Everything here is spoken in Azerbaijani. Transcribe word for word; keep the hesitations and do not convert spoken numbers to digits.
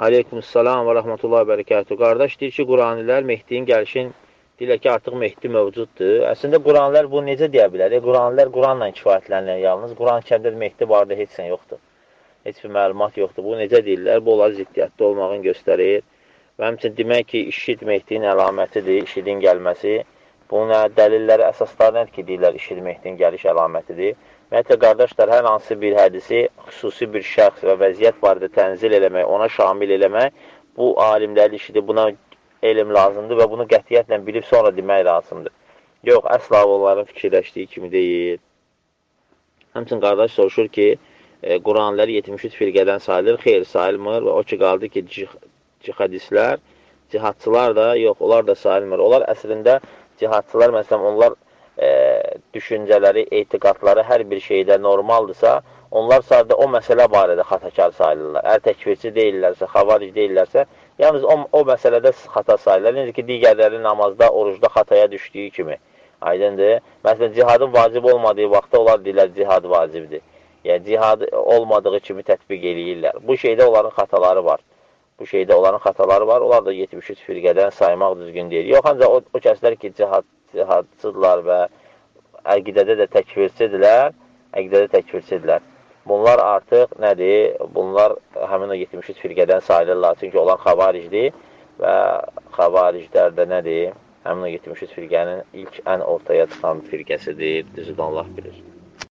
Aleykümselam və rəhmətullahi və bərəkatuhu. Qardaş deyir ki, Quranilər Mehdiyin gəlişin deyirlər ki, artıq Mehdi mövcuddur. Əslində, Quranilər bunu necə deyə bilər? E, Quranilər Quranla kifayətlənir yalnız. Quran kəmdə Mehdi barədə heç sən yoxdur. Heç bir məlumat yoxdur. Bu necə deyirlər? Bu, onlar ziddiyyətdə olmağını göstərir. Və həmçin demək ki, işid Mehdinin əlamətidir, işidin gəlməsi. Bunun dəlilləri, əsasları nədir ki, deyirlər, işid Mehdinin gəliş əlamətidir. Ümumiyyətlə, qardaşlar, hər hansı bir hədisi xüsusi bir şəxs və vəziyyət barədə tənzil eləmək, ona şamil eləmək, bu alimlərin işidir, buna elm lazımdır və bunu qətiyyətlə bilib sonra demək lazımdır. Yox, əsla onların fikirləşdiyi kimi deyil. Həmçin, qardaş soruşur ki, e, Quranlar yetmiş üç firqədən sayılır, xeyr sayılmır və o ki, qaldı ki, cihadistlər, cihadçılar da, yox, onlar da sayılmır. Onlar əslində cihadçılar, məsələn, onlar e, düşüncələri, etiqadları hər bir şeydə normaldırsa, onlar sadəcə o məsələ barədə xatakar sayılırlar. Əgər təkfirçi deyillərsə, xavaric deyillərsə, yalnız o, o məsələdə xata sayılırlar. Necə ki, digərləri namazda, orucda xataya düşdüyü kimi. Aydındır. Məsələn, cihadın vacib olmadığı vaxtda onlar deyirlər, cihad vacibdir. Yəni, cihad olmadığı kimi tətbiq eləyirlər. Bu şeydə onların xataları var. Bu şeydə onların xataları var. Onlar da yetmiş üç firqədən saymaq düzgün deyil. Yox, ancaq o, o kəslər ki, cihad, cihadçıdırlar və əqidədə də təkfirçidirlər, əqidədə təkfirçidirlər. Bunlar artıq nədir? Bunlar həmin o yetmiş üç firqədən sayılırlar. Çünki onlar xavaricdir və xavariclər də nədir? Həmin o yetmiş üç firqənin ilk ən ortaya çıxan firqəsidir. Düzüdür, Allah bilir.